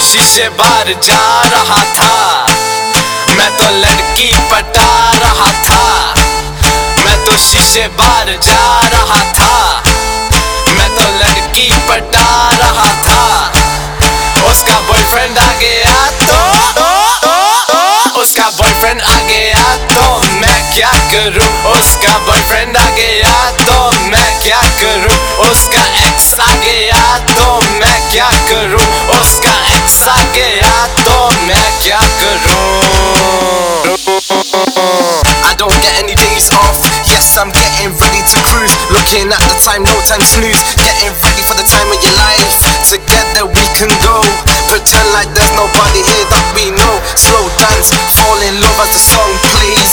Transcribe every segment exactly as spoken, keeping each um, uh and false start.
शीशे बार जा रहा था, मैं तो लड़की पटा रहा था। मैं तो शीशे बार जा रहा था, मैं तो लड़की पटा रहा था। उसका बॉयफ्रेंड आ गया तो उसका बॉयफ्रेंड आ गया तो मैं क्या करूं। उसका बॉयफ्रेंड आ गया तो मैं क्या करूं। उसका एक्स आ गया तो मैं क्या करूं। उसका एक्स आ गया तो मैं क्या करूं। I don't get any days off. Yes, I'm getting ready to cruise. Looking at the time, no time to snooze. Getting ready for the time of your life. Together we can go. Pretend like there's nobody here that we know. Slow dance, fall in love as the song plays.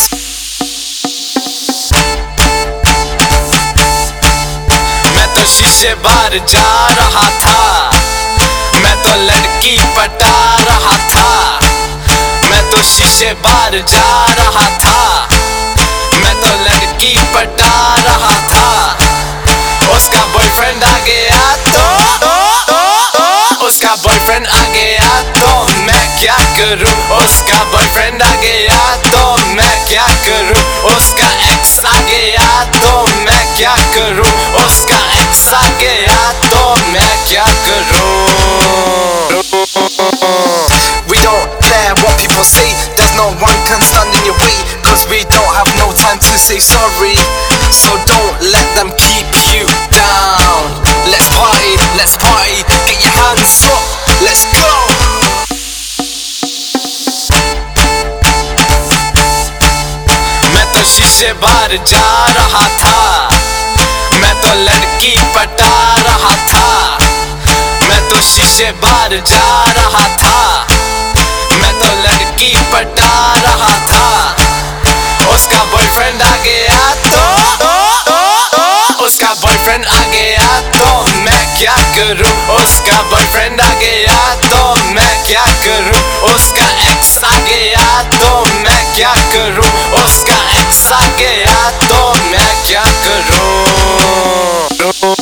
मैं तो शीशे बार जा रहा था, मैं तो लड़की पटा रहा था। मैं तो शीशे बार जा रहा था, मैं तो लड़की पटा रहा था। उसका बॉयफ्रेंड आ गया तो उसका बॉयफ्रेंड आ गया तो मैं क्या करूं। उसका बॉयफ्रेंड आ गया तो मैं क्या करूं। उसका एक्स आ गया तो मैं क्या करूं। उसका एक्स आ गया तो मैं क्या करूं। We don't care what people say, there's no one can stand in your way, cause we don't have no time to say sorry. So don't let them keep you down. Let's party, let's party, get your hands up, let's go. मैं तो शीशे बार जा रहा था, मैं तो लड़की पटा रहा था। मैं तो शीशे बार जा रहा था, मैं तो लड़की पटा रहा था। उसका बॉयफ्रेंड आ गया तो उसका बॉयफ्रेंड आ गया तो मैं क्या करूं। उसका बॉयफ्रेंड आ गया तो मैं क्या करूं। उसका एक्स आ गया तो मैं क्या करूं। उसका एक्स आ गया तो मैं क्या करूं।